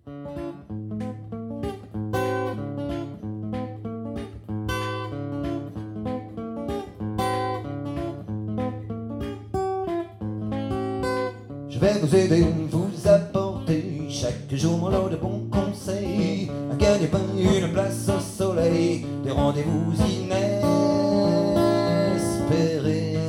Je vais vous aider, vous apporter chaque jour mon lot de bons conseils. Un gagne-pain, une place au soleil, des rendez-vous inespérés.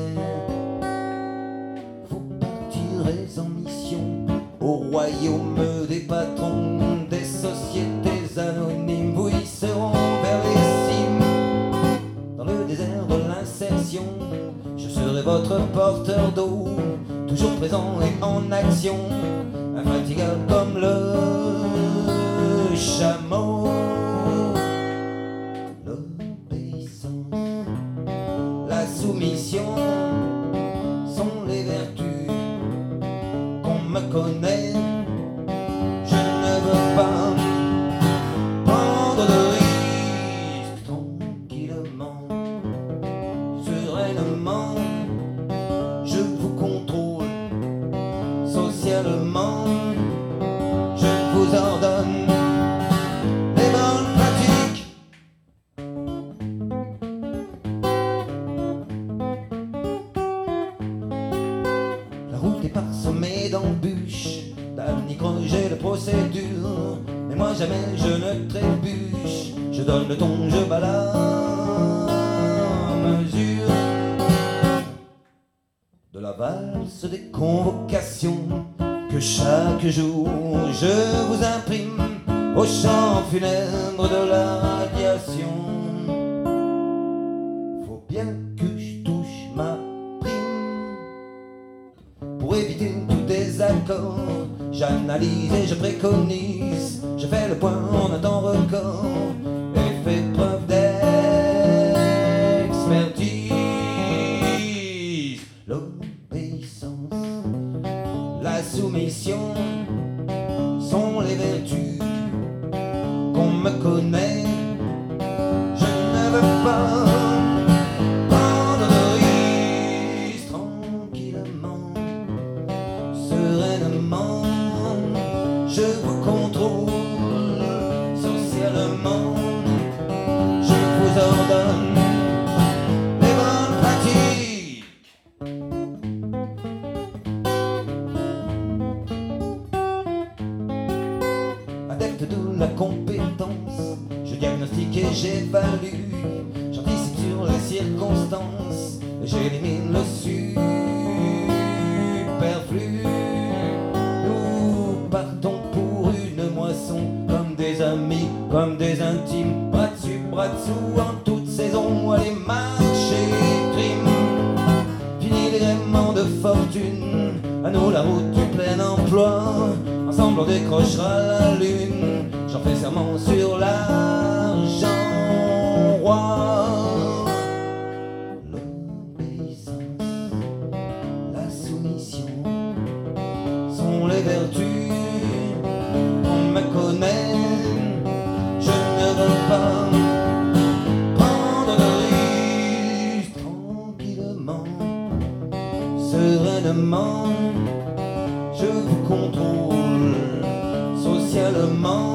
Vous partirez en mission au royaume des patrons, des sociétés anonymes. Vous y seront vers les cimes, dans le désert de l'insertion. Je serai votre porteur d'eau, toujours présent et en action, infatigable comme le chameau. L'obéissance, la soumission sont les vertus qu'on me connaît. Je ne veux pas prendre de risques, tranquillement, sereinement. Je vous contrôle socialement, je vous ordonne les bonnes pratiques. La route est parsemée d'embûches, d'anicroches et de procédures, mais moi jamais je ne trébuche. Je donne le ton, je bats la mesure de la valse des convocations que chaque jour je vous imprime au chant funèbre de la radiation. Faut bien que je touche ma prime pour éviter tout désaccord. J'analyse et je préconise, je fais le point en un temps record et fais preuve d'expertise. L'obéissance, la soumission sont les vertus qu'on me connaît. Je ne veux pas prendre de risques, tranquillement, sereinement. Je vous contrôle socialement, je vous ordonne les bonnes pratiques. Adepte de la compétence, je diagnostique et j'évalue, j'anticipe sur les circonstances et j'élimine le superflu. Nous partons pour une moisson, comme des amis, comme des intimes, bras dessus, bras dessous, en toute saison. Allez marcher, crime, fini les gréements de fortune, à nous la route du plein emploi. Ensemble on décrochera la lune, j'en fais serment sur l'argent roi. L'obéissance, la soumission sont les vertus qu'on me connaît. Je ne veux pas prendre de risques, tranquillement, sereinement. Je vous contrôle socialement,